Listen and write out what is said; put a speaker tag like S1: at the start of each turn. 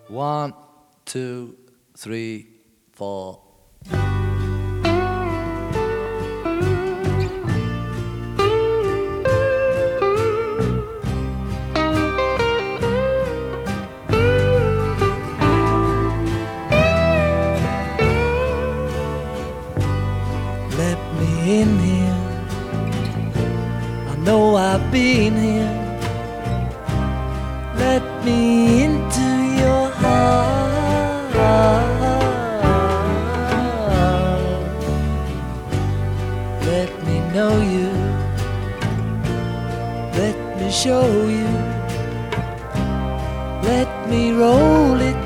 S1: One, two, three, four. Let me in here. I know I've been here. Let me into your heart. Let me know you. Let me show you. Let me roll it